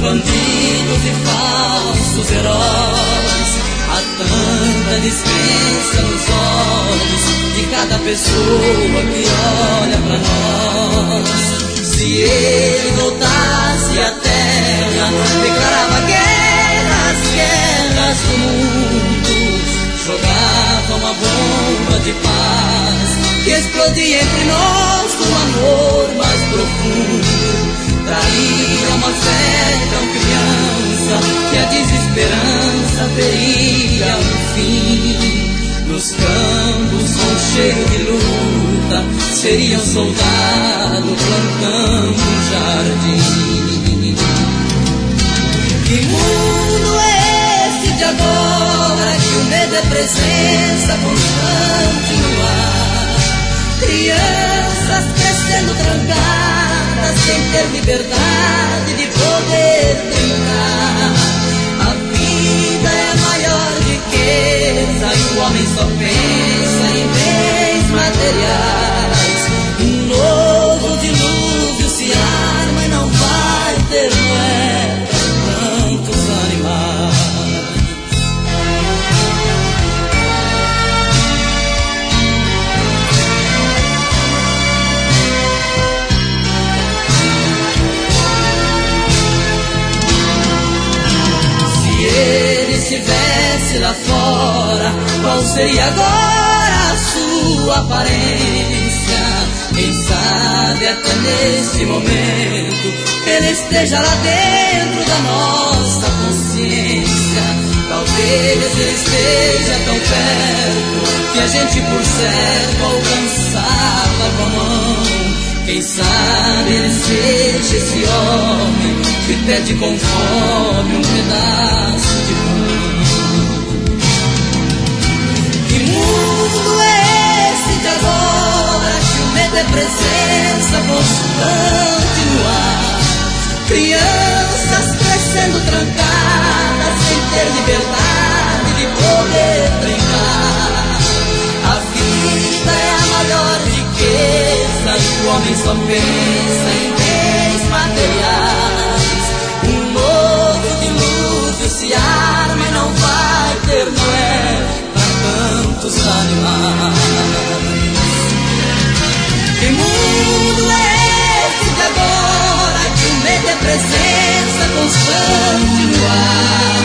bandidos e falsos heróis. Há tanta descrença nos olhos de cada pessoa que olha pra nós. Se ele voltasse à terra, declarava guerras, guerras do mundo, jogava uma bomba de paz que explodia entre nós um amor mais profundo. Traria uma fé tão criança que a desesperança teria um fim. Nos campos com cheiro de luta seria um soldado plantando um jardim. Que mundo é esse de agora que o medo é presença constante no ar? Crianças crescendo trancadas sem ter liberdade de poder brincar. A vida é a maior riqueza e o homem só pensa em bens materiais. Um novo dilúvio se arma e não vai ter Noé para tantos animais. Se ele estivesse lá fora, qual seria agora a sua aparência? Quem sabe até nesse momento ele esteja lá dentro da nossa consciência. Talvez ele esteja tão perto que a gente por certo alcançava com a mão. Quem sabe ele seja esse homem que pede com fome um pedaço de pão. Que mundo é esse de agora que o medo é presença constante no ar? Crianças crescendo trancadas sem ter liberdade de poder brincar. A vida é a maior riqueza e o homem só pensa em bens materiais. Um novo dilúvio se arma e não vai ter Noé para tantos animais. Que mundo é esse de agora que o medo é presença constante no ar?